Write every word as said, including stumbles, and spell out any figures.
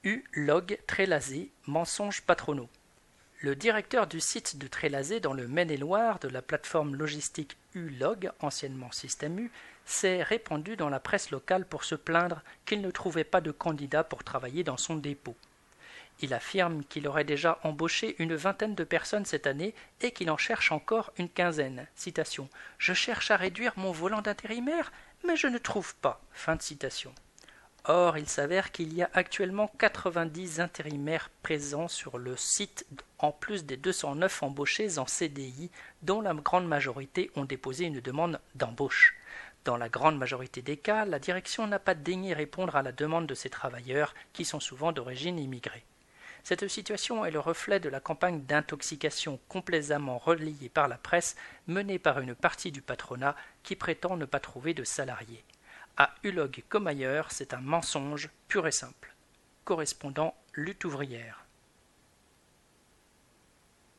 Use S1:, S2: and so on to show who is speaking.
S1: U-Log Trélazé, mensonges patronaux. Le directeur du site de Trélazé dans le Maine-et-Loire de la plateforme logistique U-Log, anciennement Système U, s'est répandu dans la presse locale pour se plaindre qu'il ne trouvait pas de candidat pour travailler dans son dépôt. Il affirme qu'il aurait déjà embauché une vingtaine de personnes cette année et qu'il en cherche encore une quinzaine. Citation. « Je cherche à réduire mon volant d'intérimaire, mais je ne trouve pas. » Fin de citation. Or, il s'avère qu'il y a actuellement quatre-vingt-dix intérimaires présents sur le site, en plus des deux cent neuf embauchés en C D I, dont la grande majorité ont déposé une demande d'embauche. Dans la grande majorité des cas, la direction n'a pas daigné répondre à la demande de ces travailleurs, qui sont souvent d'origine immigrée. Cette situation est le reflet de la campagne d'intoxication complaisamment relayée par la presse, menée par une partie du patronat qui prétend ne pas trouver de salariés. À U-Log comme ailleurs, c'est un mensonge pur et simple. Correspondant Lutte ouvrière.